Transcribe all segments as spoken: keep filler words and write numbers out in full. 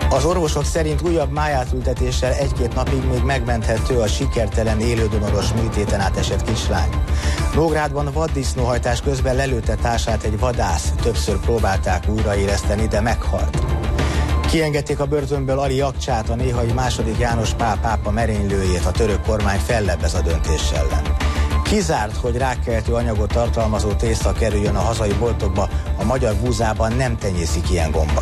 Az orvosok szerint újabb májátültetéssel egy-két napig még megmenthető a sikertelen élődonoros műtéten átesett kislány. Nógrádban vaddisznóhajtás közben lelőtte társát egy vadász, többször próbálták újraéleszteni, de meghalt. Kiengedték a börtönből Ali Akcsát, a néhai második János Pál pápa merénylőjét, a török kormány fellebbez a döntés ellen. Kizárt, hogy rákkeltő anyagot tartalmazó tészta kerüljön a hazai boltokba, a magyar búzában nem tenyészik ilyen gomba.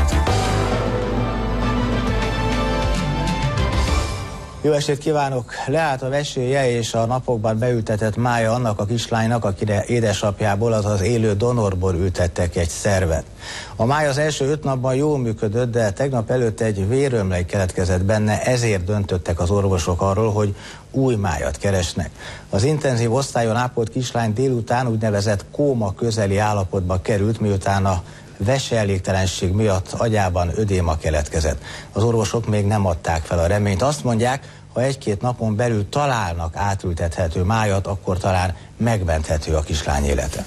Jó estét kívánok! Leállt a vesélye és a napokban beültetett mája annak a kislánynak, akire édesapjából, azaz élő donorból ültettek egy szervet. A máj az első öt napban jól működött, de tegnap előtt egy vérömlely keletkezett benne, ezért döntöttek az orvosok arról, hogy új májat keresnek. Az intenzív osztályon ápolt kislány délután úgynevezett kóma közeli állapotba került, miután a veseelégtelenség miatt agyában ödéma keletkezett. Az orvosok még nem adták fel a reményt. Azt mondják, ha egy-két napon belül találnak átültethető májat, akkor talán megmenthető a kislány élete.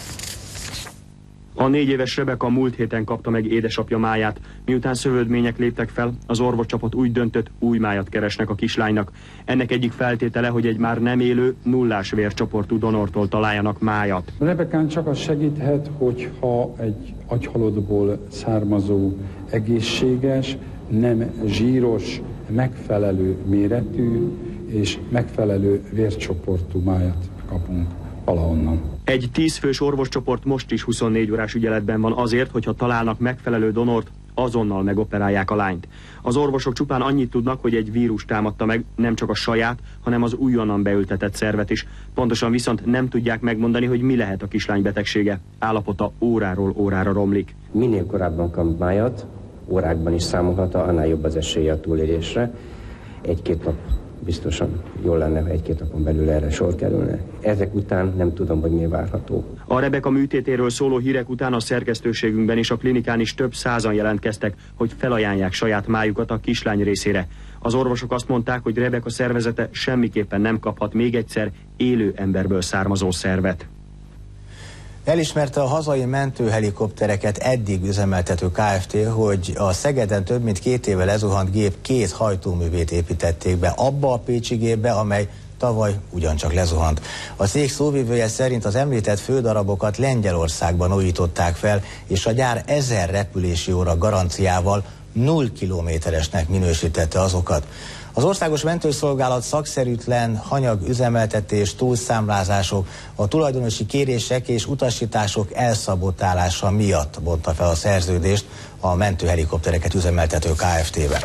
A négy éves Rebeka múlt héten kapta meg édesapja máját. Miután szövődmények léptek fel, az orvoscsapat úgy döntött, új májat keresnek a kislánynak. Ennek egyik feltétele, hogy egy már nem élő, nullás vércsoportú donortól találjanak májat. Rebekán csak az segíthet, hogyha egy agyhalottból származó, egészséges, nem zsíros, megfelelő méretű és megfelelő vércsoportú májat kapunk valahonnan. Egy tízfős orvoscsoport most is huszonnégy órás ügyeletben van azért, hogyha találnak megfelelő donort, azonnal megoperálják a lányt. Az orvosok csupán annyit tudnak, hogy egy vírus támadta meg nem csak a saját, hanem az újonnan beültetett szervet is. Pontosan viszont nem tudják megmondani, hogy mi lehet a kislány betegsége. Állapota óráról órára romlik. Minél korábban kap májat, órákban is számolhat, annál jobb az esélye a túlélésre. Egy-két nap biztosan jól lenne, ha egy-két napon belül erre sor kerülne. Ezek után nem tudom, hogy mi várható. A Rebeka műtétéről szóló hírek után a szerkesztőségünkben és a klinikán is több százan jelentkeztek, hogy felajánlják saját májukat a kislány részére. Az orvosok azt mondták, hogy Rebeka szervezete semmiképpen nem kaphat még egyszer élő emberből származó szervet. Elismerte a hazai mentőhelikoptereket eddig üzemeltető Kft., hogy a Szegeden több mint két éve lezuhant gép két hajtóművét építették be abba a pécsi gépbe, amely tavaly ugyancsak lezuhant. A cég szóvivője szerint az említett fődarabokat Lengyelországban újították fel, és a gyár ezer repülési óra garanciával null kilométeresnek minősítette azokat. Az Országos Mentőszolgálat szakszerűtlen hanyag üzemeltetés, túlszámlázások, a tulajdonosi kérések és utasítások elszabotálása miatt bonta fel a szerződést a mentőhelikoptereket üzemeltető Kft-vel.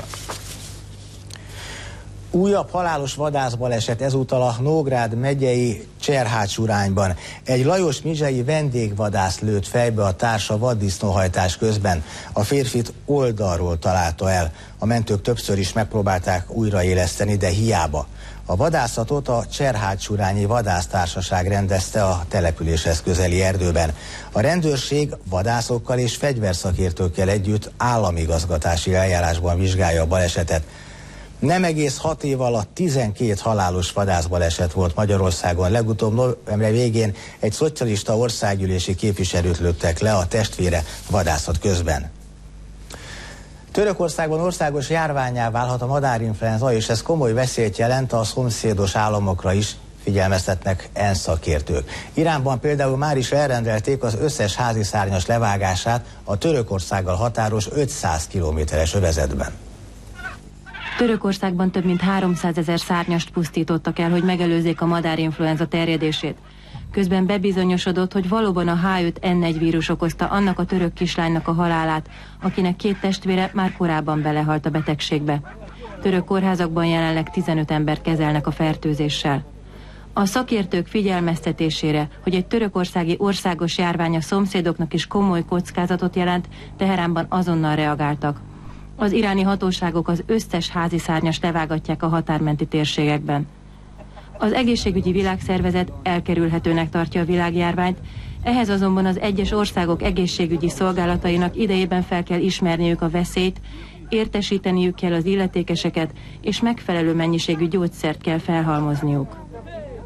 Újabb halálos vadászbaleset ezúttal a Nógrád megyei Cserhács-Urányban. Egy Lajos Mizsei vendégvadász lőtt fejbe a társa vaddisznóhajtás közben. A férfit oldalról találta el. A mentők többször is megpróbálták újraéleszteni, de hiába. A vadászatot a Cserhács-urányi vadásztársaság rendezte a településhez közeli erdőben. A rendőrség vadászokkal és fegyverszakértőkkel együtt államigazgatási eljárásban vizsgálja a balesetet. Nem egész hat év alatt tizenkét halálos vadászbaleset volt Magyarországon. Legutóbb november végén egy szocialista országgyűlési képviselőt lőttek le a testvére vadászat közben. Törökországban országos járvánnyá válhat a madárinfluenza, és ez komoly veszélyt jelent a szomszédos államokra is, figyelmeztetnek ENSZ szakértők. Iránban például már is elrendelték az összes házi szárnyas levágását a Törökországgal határos ötszáz kilométeres övezetben. Törökországban több mint háromszázezer szárnyast pusztítottak el, hogy megelőzzék a madárinfluenza terjedését. Közben bebizonyosodott, hogy valóban a há öt en egy vírus okozta annak a török kislánynak a halálát, akinek két testvére már korábban belehalt a betegségbe. Török kórházakban jelenleg tizenöt embert kezelnek a fertőzéssel. A szakértők figyelmeztetésére, hogy egy törökországi országos járvány a szomszédoknak is komoly kockázatot jelent, Teheránban azonnal reagáltak. Az iráni hatóságok az összes házi szárnyast levágatják a határmenti térségekben. Az egészségügyi világszervezet elkerülhetőnek tartja a világjárványt, ehhez azonban az egyes országok egészségügyi szolgálatainak idejében fel kell ismerniük a veszélyt, értesíteniük kell az illetékeseket, és megfelelő mennyiségű gyógyszert kell felhalmozniuk.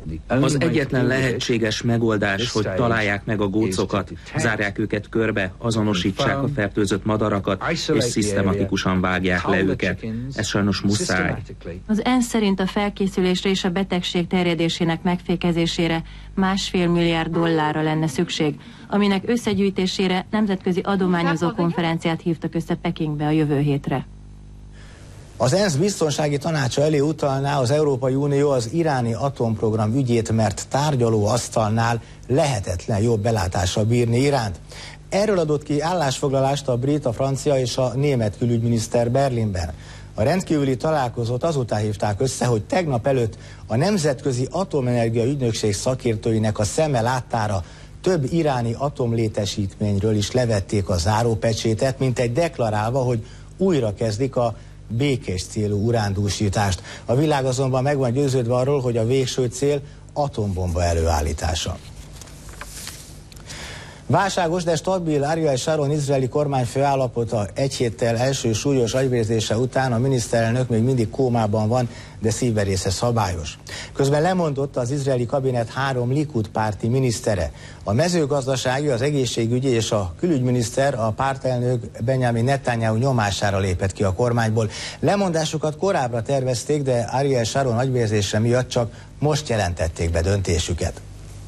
Az egyetlen lehetséges megoldás, hogy találják meg a gócokat, zárják őket körbe, azonosítsák a fertőzött madarakat, és szisztematikusan vágják le őket. Ez sajnos muszáj. Az ENSZ szerint a felkészülésre és a betegség terjedésének megfékezésére másfél milliárd dollárra lenne szükség, aminek összegyűjtésére nemzetközi adományozó konferenciát hívtak össze Pekingbe a jövő hétre. Az ENSZ biztonsági tanácsa elé utalná az Európai Unió az iráni atomprogram ügyét, mert tárgyaló asztalnál lehetetlen jobb belátással bírni Iránt. Erről adott ki állásfoglalást a brit, a francia és a német külügyminiszter Berlinben. A rendkívüli találkozót azután hívták össze, hogy tegnap előtt a Nemzetközi Atomenergia Ügynökség szakértőinek a szeme láttára több iráni atomlétesítményről is levették a zárópecsétet, mint egy deklarálva, hogy újra kezdik a békés célú urándúsítást. A világ azonban meg van győződve arról, hogy a végső cél atombomba előállítása. Válságos, de stabil Ariel Sharon izraeli kormányfő állapota egy héttel első súlyos agyvérzése után a miniszterelnök még mindig kómában van, de szívverésze szabályos. Közben lemondott az izraeli kabinet három Likud párti minisztere. A mezőgazdasági, az egészségügyi és a külügyminiszter a pártelnök Benjamin Netanyahu nyomására lépett ki a kormányból. Lemondásukat korábbra tervezték, de Ariel Sharon agyvérzése miatt csak most jelentették be döntésüket.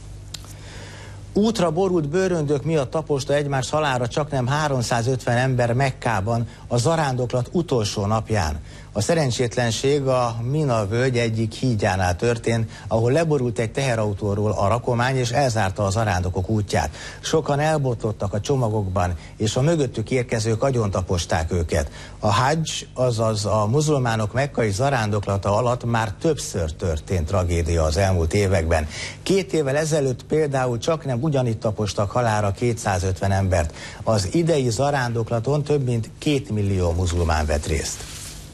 Útra borult bőröndök miatt taposta egymás halálra csaknem háromszázötven ember Mekkában a zarándoklat utolsó napján. A szerencsétlenség a Mina völgy egyik hídjánál történt, ahol leborult egy teherautóról a rakomány és elzárta az zarándokok útját. Sokan elbotlottak a csomagokban, és a mögöttük érkezők agyontaposták őket. A hadzs, azaz a muzulmánok mekkai zarándoklata alatt már többször történt tragédia az elmúlt években. Két évvel ezelőtt például csaknem ugyanitt tapostak halálra kétszázötven embert. Az idei zarándoklaton több mint két millió muzulmán vett részt.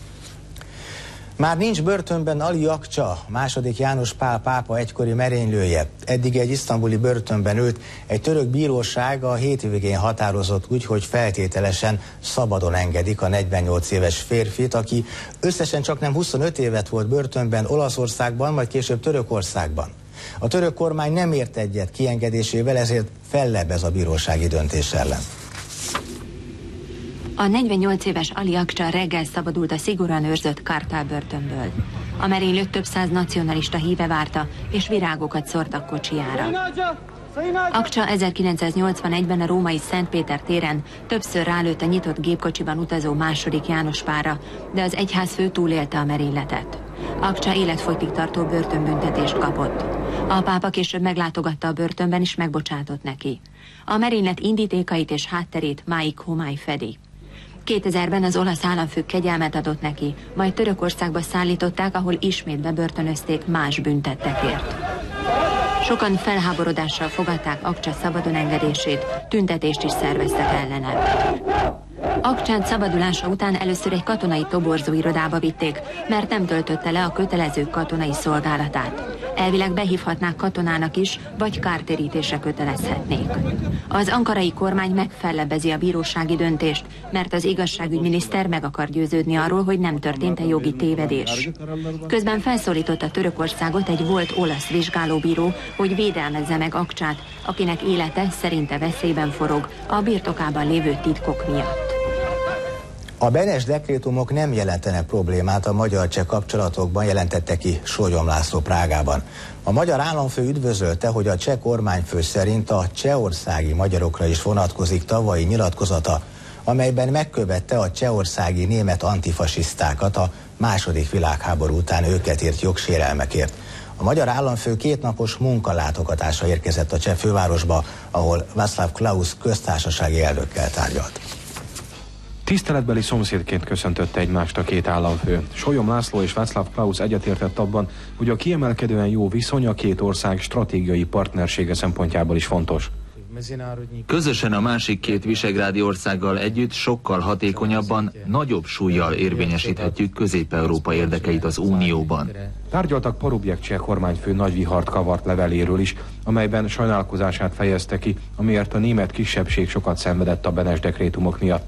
Már nincs börtönben Ali Akcsa, második János Pál pápa egykori merénylője. Eddig egy isztambuli börtönben ült, egy török bíróság a hétvégén határozott úgy, hogy feltételesen szabadon engedik a negyvennyolc éves férfit, aki összesen csaknem huszonöt évet volt börtönben Olaszországban, majd később Törökországban. A török kormány nem ért egyet kiengedésével, ezért fellebez a bírósági döntés ellen. A negyvennyolc éves Ali Akcsa reggel szabadult a szigorúan őrzött Kartal börtönből. A merénylőt több száz nacionalista híve várta, és virágokat szórtak kocsijára. Akcsa ezerkilencszáznyolcvanegyben a római Szent Péter téren többször rálőtt a nyitott gépkocsiban utazó második János Pálra, de az egyházfő túlélte a merényletet. Akcsa életfogytig tartó börtönbüntetést kapott. A pápa később meglátogatta a börtönben, és megbocsátott neki. A merénylet indítékait és hátterét máig homály fedi. kétezerben az olasz államfő kegyelmet adott neki, majd Törökországba szállították, ahol ismét bebörtönözték más büntettekért. Sokan felháborodással fogadták Akcsa szabadon engedését, tüntetést is szerveztek ellene. Akcsán szabadulása után először egy katonai toborzó irodába vitték, mert nem töltötte le a kötelező katonai szolgálatát. Elvileg behívhatnák katonának is, vagy kártérítésre kötelezhetnék. Az ankarai kormány megfellebbezi a bírósági döntést, mert az igazságügyminiszter meg akar győződni arról, hogy nem történt-e jogi tévedés. Közben felszólította Törökországot egy volt olasz vizsgálóbíró, hogy védelmezze meg Akcsát, akinek élete szerinte veszélyben forog a birtokában lévő titkok miatt. A Benes dekrétumok nem jelentenek problémát a magyar-cseh kapcsolatokban, jelentette ki Sólyom László Prágában. A magyar államfő üdvözölte, hogy a cseh kormányfő szerint a csehországi magyarokra is vonatkozik tavalyi nyilatkozata, amelyben megkövette a csehországi német antifasisztákat a második világháború után őket ért jogsérelmekért. A magyar államfő kétnapos munkalátogatásra érkezett a cseh fővárosba, ahol Václav Klaus köztársasági elnökkel tárgyalt. Tiszteletbeli szomszédként köszöntötte egymást a két államfő. Sólyom László és Václav Klaus egyetértett abban, hogy a kiemelkedően jó viszony a két ország stratégiai partnersége szempontjából is fontos. Közösen a másik két visegrádi országgal együtt sokkal hatékonyabban, nagyobb súllyal érvényesíthetjük Közép-Európa érdekeit az Unióban. Tárgyaltak Parubjek cseh kormányfő nagy vihart kavart leveléről is, amelyben sajnálkozását fejezte ki, amiért a német kisebbség sokat szenvedett a Benes dekrétumok miatt.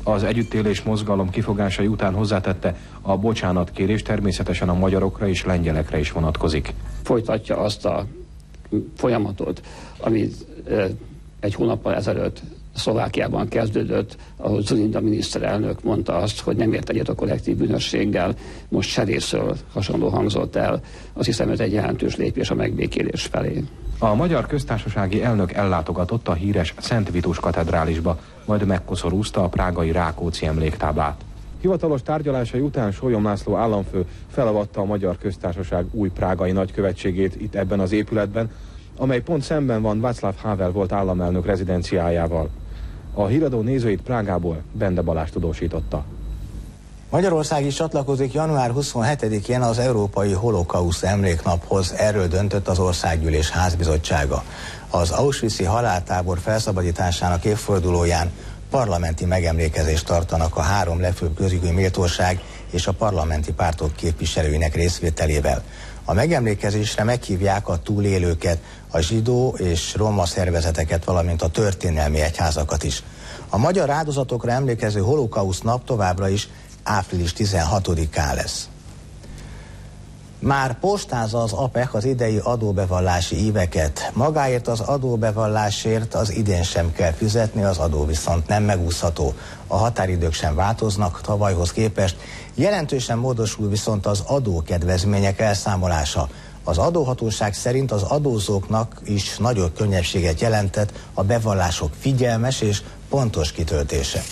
Az együttélés mozgalom kifogásai után hozzátette, a bocsánatkérés természetesen a magyarokra és lengyelekre is vonatkozik. Folytatja azt a folyamatot, amit egy hónappal ezelőtt Szlovákiában kezdődött, ahol Dzulinda miniszterelnök mondta azt, hogy nem ért egyet a kollektív bűnösséggel, most se részről hasonló hangzott el. Azt hiszem, ez egy jelentős lépés a megbékélés felé. A magyar köztársasági elnök ellátogatott a híres Szent Vitus katedrálisba, majd megkoszorúzta a prágai Rákóczi emléktáblát. Hivatalos tárgyalásai után Sólyom László államfő felavatta a Magyar Köztársaság új prágai nagykövetségét itt ebben az épületben, amely pont szemben van Václav Havel volt államelnök rezidenciájával. A híradó nézőit Prágából Bende Balázs tudósította. Magyarország is csatlakozik január huszonhetedikén az Európai Holokauszt Emléknaphoz, erről döntött az Országgyűlés Házbizottsága. Az auschwitzi haláltábor felszabadításának évfordulóján parlamenti megemlékezést tartanak a három legfőbb közjogi méltóság és a parlamenti pártok képviselőinek részvételével. A megemlékezésre meghívják a túlélőket, a zsidó és roma szervezeteket, valamint a történelmi egyházakat is. A magyar áldozatokra emlékező holokauszt nap továbbra is április tizenhatodikán lesz. Már postázza az á pé e ká az idei adóbevallási éveket. Magáért az adóbevallásért az idén sem kell fizetni, az adó viszont nem megúszható. A határidők sem változnak tavalyhoz képest, jelentősen módosul viszont az adókedvezmények elszámolása. Az adóhatóság szerint az adózóknak is nagyobb könnyebbséget jelentett a bevallások figyelmes és pontos kitöltése.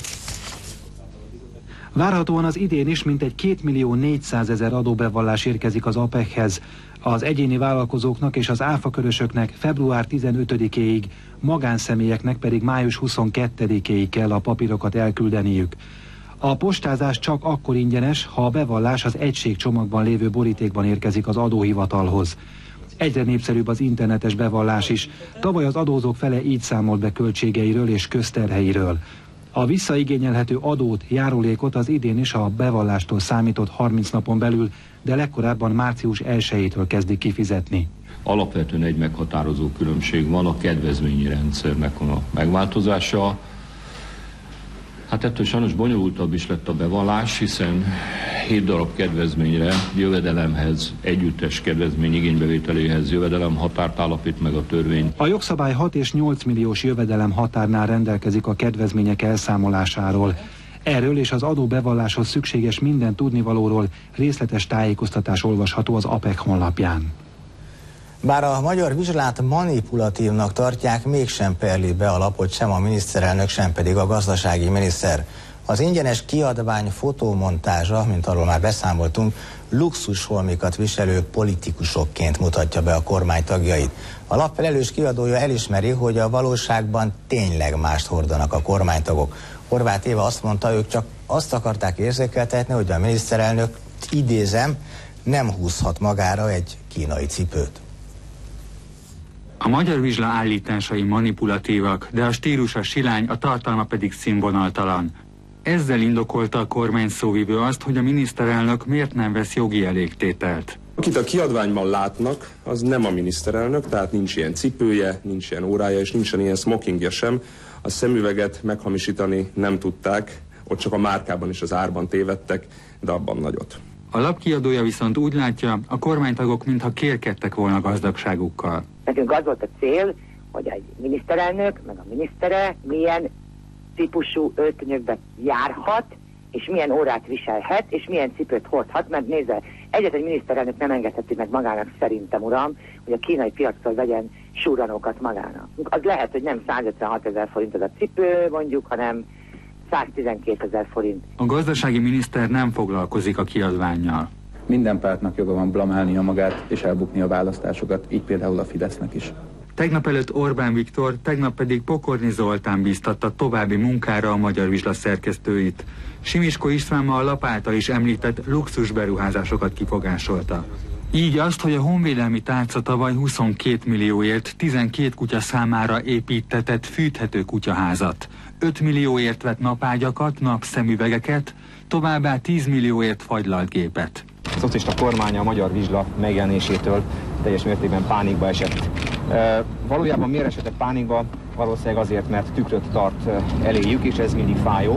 Várhatóan az idén is mintegy két millió négyszázezer adóbevallás érkezik az á pé e ká-hez. Az egyéni vállalkozóknak és az áfakörösöknek február tizenötödikéig, magánszemélyeknek pedig május huszonkettedikéig kell a papírokat elküldeniük. A postázás csak akkor ingyenes, ha a bevallás az egységcsomagban lévő borítékban érkezik az adóhivatalhoz. Egyre népszerűbb az internetes bevallás is. Tavaly az adózók fele így számolt be költségeiről és közterheiről. A visszaigényelhető adót, járulékot az idén is a bevallástól számított harminc napon belül, de legkorábban március elsejétől kezdik kifizetni. Alapvetően egy meghatározó különbség van, a kedvezményi rendszernek a megváltozása. Hát ettől sajnos bonyolultabb is lett a bevallás, hiszen hét darab kedvezményre, jövedelemhez, együttes kedvezmény igénybevételéhez jövedelem határt állapít meg a törvény. A jogszabály hat és nyolc milliós jövedelem határnál rendelkezik a kedvezmények elszámolásáról. Erről és az adóbevalláshoz szükséges minden tudnivalóról részletes tájékoztatás olvasható az á pé e ká honlapján. Bár a magyar vizsgát manipulatívnak tartják, mégsem perli be a lapot sem a miniszterelnök, sem pedig a gazdasági miniszter. Az ingyenes kiadvány fotómontázsa, mint arról már beszámoltunk, luxusholmikat viselő politikusokként mutatja be a kormány tagjait. A lap felelős kiadója elismeri, hogy a valóságban tényleg mást hordanak a kormánytagok. Horváth Éva azt mondta, ők csak azt akarták érzékeltetni, hogy a miniszterelnök, idézem, nem húzhat magára egy kínai cipőt. A magyar vizsla állításai manipulatívak, de a stílusa silány, a tartalma pedig színvonaltalan. Ezzel indokolta a kormány szóvivő azt, hogy a miniszterelnök miért nem vesz jogi elégtételt. Akit a kiadványban látnak, az nem a miniszterelnök, tehát nincs ilyen cipője, nincs ilyen órája, és nincsen ilyen smokingja sem. A szemüveget meghamisítani nem tudták, ott csak a márkában és az árban tévedtek, de abban nagyot. A lap kiadója viszont úgy látja, a kormánytagok mintha kérkedtek volna gazdagságukkal. Nekünk az volt a cél, hogy egy miniszterelnök, meg a minisztere milyen típusú öltönyökbe járhat, és milyen órát viselhet, és milyen cipőt hordhat, mert nézze, egyetlen miniszterelnök nem engedheti meg magának, szerintem, uram, hogy a kínai piactól vegyen súranókat magának. Az lehet, hogy nem százötvenhatezer forint az a cipő, mondjuk, hanem száztizenkétezer forint. A gazdasági miniszter nem foglalkozik a kiadvánnyal. Minden pártnak joga van blamálnia magát és elbukni a választásokat, így például a Fidesznek is. Tegnap előtt Orbán Viktor, tegnap pedig Pokorni Zoltán bíztatta további munkára a Magyar Vizsla szerkesztőit. Simiskó István ma a lap által is említett luxus beruházásokat kifogásolta. Így azt, hogy a honvédelmi tárca tavaly huszonkét millióért tizenkét kutya számára építetett fűthető kutyaházat, öt millióért vett napágyakat, napszemüvegeket, továbbá tíz millióért fagylalt gépet. A szocialista kormánya a Magyar Vizsla megjelenésétől teljes mértékben pánikba esett. E, valójában miért esetett pánikba? Valószínűleg azért, mert tükröt tart eléjük, és ez mindig fájó.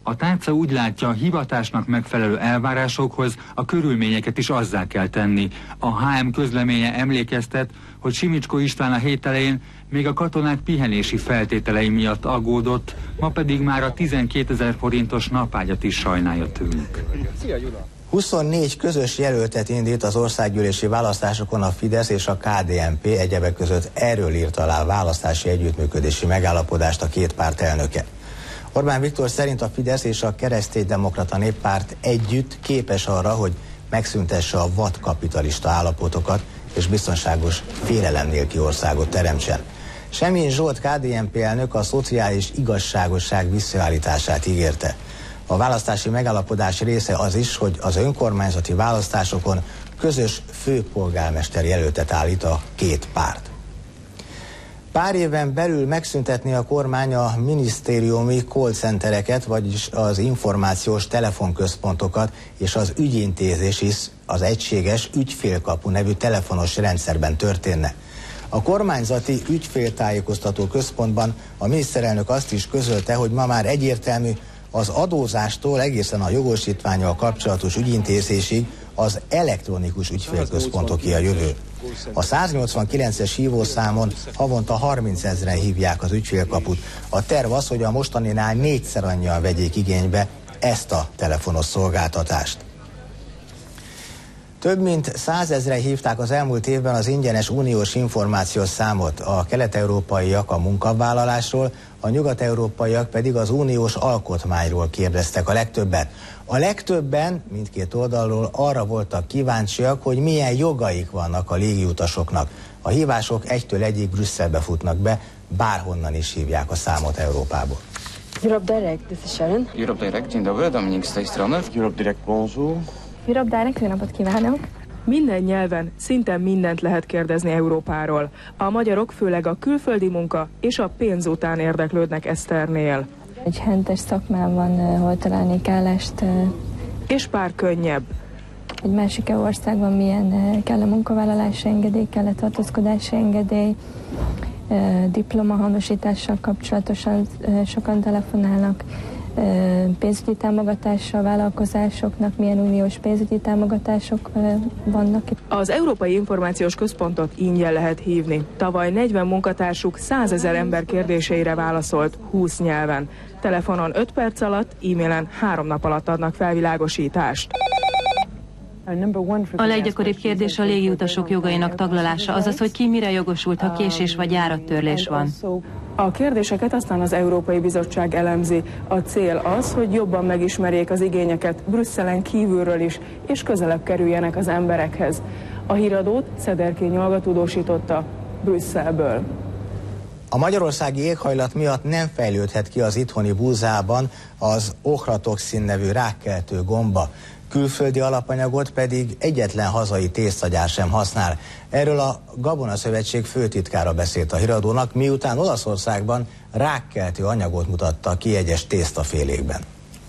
A tárca úgy látja, a hivatásnak megfelelő elvárásokhoz a körülményeket is azzá kell tenni. A há em közleménye emlékeztet, hogy Simicskó István a hét elején még a katonák pihenési feltételei miatt aggódott, ma pedig már a tizenkétezer forintos napágyat is sajnálja tőlük. huszonnégy közös jelöltet indít az országgyűlési választásokon a Fidesz és a ká dé en pé, egyebek között erről írt alá választási együttműködési megállapodást a két párt elnöke. Orbán Viktor szerint a Fidesz és a Kereszténydemokrata Néppárt együtt képes arra, hogy megszüntesse a vadkapitalista állapotokat és biztonságos, félelem nélküli országot teremtsen. Semjén Zsolt ká dé en pé elnök a szociális igazságosság visszaállítását ígérte. A választási megállapodás része az is, hogy az önkormányzati választásokon közös főpolgármester jelöltet állít a két párt. Pár éven belül megszüntetni a kormány a minisztériumi call centereket, vagyis az információs telefonközpontokat és az ügyintézés is az egységes ügyfélkapu nevű telefonos rendszerben történne. A kormányzati ügyféltájékoztató központban a miniszterelnök azt is közölte, hogy ma már egyértelmű, az adózástól egészen a jogosítvánnyal kapcsolatos ügyintézésig az elektronikus ügyfélközpontoké a jövő. A száznyolcvankilences hívószámon havonta harmincezren hívják az ügyfélkaput. A terv az, hogy a mostaninál négyszer annyian vegyék igénybe ezt a telefonos szolgáltatást. Több mint százezren hívták az elmúlt évben az ingyenes uniós információs számot. A kelet-európaiak a munkavállalásról, a nyugat-európaiak pedig az uniós alkotmányról kérdeztek a legtöbbet. A legtöbben mindkét oldalról arra voltak kíváncsiak, hogy milyen jogaik vannak a légiutasoknak. A hívások egytől egyig Brüsszelbe futnak be, bárhonnan is hívják a számot Európából. Europe Direct, this is Sharon. Europe Direct, dzień dobry, Dominik z tej strony. Europe Direct, bonjour. Europe Direct, jó napot kívánok! Minden nyelven szinte mindent lehet kérdezni Európáról. A magyarok főleg a külföldi munka és a pénz után érdeklődnek Eszternél. Egy hentes szakmában hol találnék állást. És pár könnyebb. Egy másik országban milyen kell a munkavállalási engedély, kell a tartózkodási engedély, diplomahonosítással kapcsolatosan sokan telefonálnak, pénzügyi támogatása a vállalkozásoknak, milyen uniós pénzügyi támogatások vannak. Az Európai Információs Központot ingyen lehet hívni. Tavaly negyven munkatársuk százezer ember kérdéseire válaszolt húsz nyelven. Telefonon öt perc alatt, e-mailen három nap alatt adnak felvilágosítást. A leggyakoribb kérdés a légiutasok jogainak taglalása, azaz, hogy ki mire jogosult, ha késés vagy járattörlés van. A kérdéseket aztán az Európai Bizottság elemzi. A cél az, hogy jobban megismerjék az igényeket Brüsszelen kívülről is, és közelebb kerüljenek az emberekhez. A híradót Szederkény Olga tudósította Brüsszelből. A magyarországi éghajlat miatt nem fejlődhet ki az itthoni búzában az ochratoxin nevű rákkeltő gomba. Külföldi alapanyagot pedig egyetlen hazai tésztagyár sem használ. Erről a Gabonaszövetség főtitkára beszélt a híradónak, miután Olaszországban rákkeltő anyagot mutattak ki egyes tésztafélékben.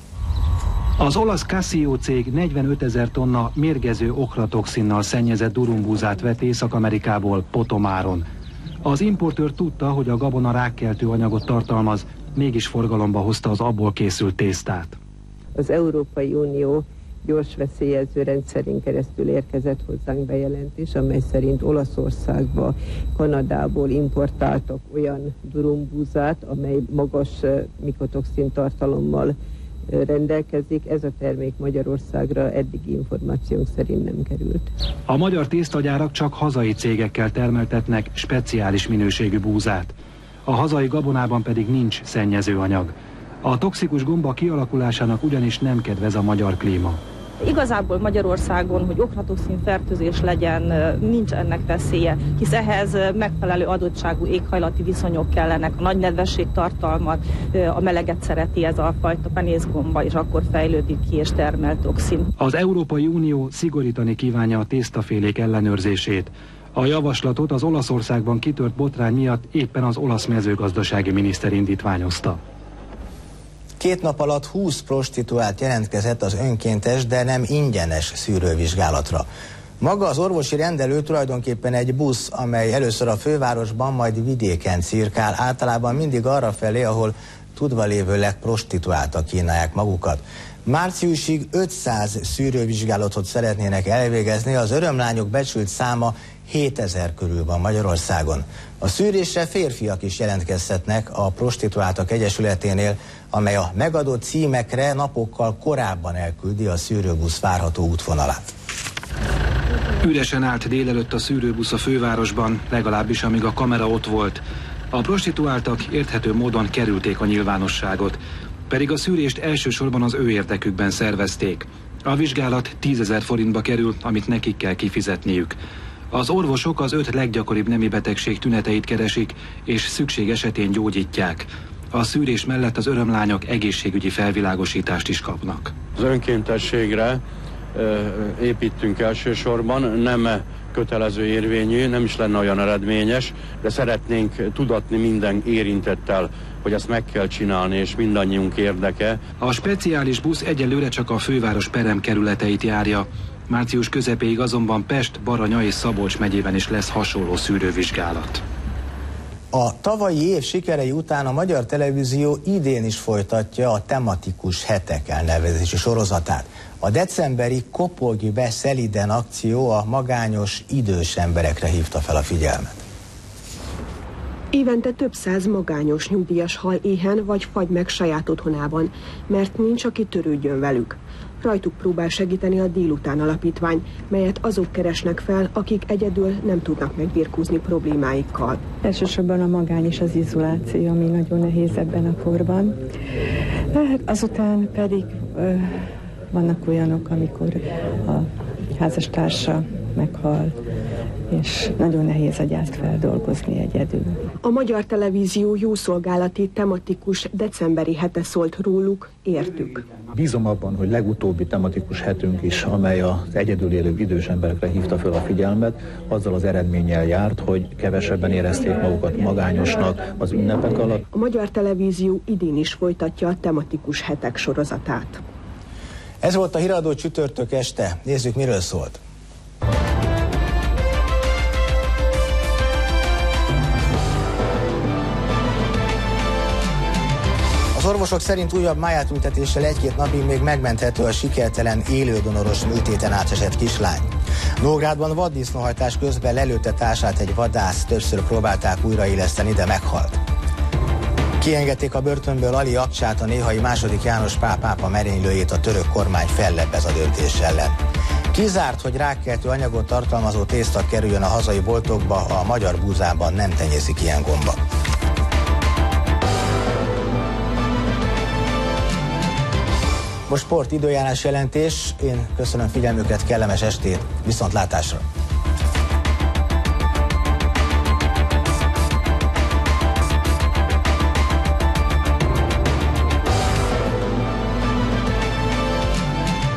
Az olasz Casio cég negyvenötezer tonna mérgező ochratoxinnal szennyezett durumbúzát vett Észak-Amerikából, Potomáron. Az importőr tudta, hogy a gabona rákkeltő anyagot tartalmaz, mégis forgalomba hozta az abból készült tésztát. Az Európai Unió gyors veszélyjelző rendszerén keresztül érkezett hozzánk bejelentés, amely szerint Olaszországba, Kanadából importáltak olyan durumbúzát, amely magas mikotoxin tartalommal rendelkezik. Ez a termék Magyarországra eddigi információnk szerint nem került. A magyar tésztagyárak csak hazai cégekkel termeltetnek speciális minőségű búzát. A hazai gabonában pedig nincs szennyezőanyag. A toxikus gomba kialakulásának ugyanis nem kedvez a magyar klíma. Igazából Magyarországon, hogy ochratoxin fertőzés legyen, nincs ennek veszélye, hisz ehhez megfelelő adottságú éghajlati viszonyok kellenek, a nagy nedvességtartalmat, a meleget szereti ez a fajta penészgomba, és akkor fejlődik ki és termel toxin. Az Európai Unió szigorítani kívánja a tésztafélék ellenőrzését. A javaslatot az Olaszországban kitört botrány miatt éppen az olasz mezőgazdasági miniszter indítványozta. Két nap alatt húsz prostituált jelentkezett az önkéntes, de nem ingyenes szűrővizsgálatra. Maga az orvosi rendelő tulajdonképpen egy busz, amely először a fővárosban, majd vidéken cirkál, általában mindig arra felé, ahol tudva lévőleg prostituáltak kínálják magukat. Márciusig ötszáz szűrővizsgálatot szeretnének elvégezni, az örömlányok becsült száma hétezer körül van Magyarországon. A szűrésre férfiak is jelentkezhetnek a Prostituáltak Egyesületénél, amely a megadott címekre napokkal korábban elküldi a szűrőbusz várható útvonalát. Üresen állt délelőtt a szűrőbusz a fővárosban, legalábbis amíg a kamera ott volt. A prostituáltak érthető módon kerülték a nyilvánosságot, pedig a szűrést elsősorban az ő érdekükben szervezték. A vizsgálat tízezer forintba kerül, amit nekik kell kifizetniük. Az orvosok az öt leggyakoribb nemi betegség tüneteit keresik, és szükség esetén gyógyítják. A szűrés mellett az örömlányok egészségügyi felvilágosítást is kapnak. Az önkéntességre építünk elsősorban, nem kötelező érvényű, nem is lenne olyan eredményes, de szeretnénk tudatni minden érintettel, hogy ezt meg kell csinálni, és mindannyiunk érdeke. A speciális busz egyelőre csak a főváros perem kerületeit járja. Március közepéig azonban Pest, Baranya és Szabolcs megyében is lesz hasonló szűrővizsgálat. A tavalyi év sikerei után a Magyar Televízió idén is folytatja a tematikus hetek elnevezési sorozatát. A decemberi Kopogj be szeliden akció a magányos idős emberekre hívta fel a figyelmet. Évente több száz magányos nyugdíjas hal éhen vagy fagy meg saját otthonában, mert nincs, aki törődjön velük. Rajtuk próbál segíteni a Délután Alapítvány, melyet azok keresnek fel, akik egyedül nem tudnak megbirkózni problémáikkal. Elsősorban a magány és az izoláció, ami nagyon nehéz ebben a korban. Hát azután pedig ö, vannak olyanok, amikor a házastársa meghal, és nagyon nehéz a gyászt feldolgozni egyedül. A Magyar Televízió jószolgálati tematikus decemberi hete szólt róluk, értük. Bízom abban, hogy legutóbbi tematikus hetünk is, amely az egyedül élő idős emberekre hívta fel a figyelmet, azzal az eredménnyel járt, hogy kevesebben érezték magukat magányosnak az ünnepek alatt. A Magyar Televízió idén is folytatja a tematikus hetek sorozatát. Ez volt a Híradó csütörtök este. Nézzük, miről szólt. Az orvosok szerint újabb májátültetéssel egy-két napig még megmenthető a sikertelen élődonoros műtéten átesett kislány. Nógrádban vaddisznóhajtás közben lelőtte társát egy vadász, többször próbálták újraéleszteni, de meghalt. Kiengedték a börtönből Ali Akcsát, a néhai második János Pál pápa merénylőjét, a török kormány fellebbez a döntés ellen. Kizárt, hogy rákkeltő anyagot tartalmazó tészta kerüljön a hazai boltokba, a magyar búzában nem tenyészik ilyen gomba. Most sport időjárás jelentés. Én köszönöm figyelmüket, kellemes estét, viszontlátásra!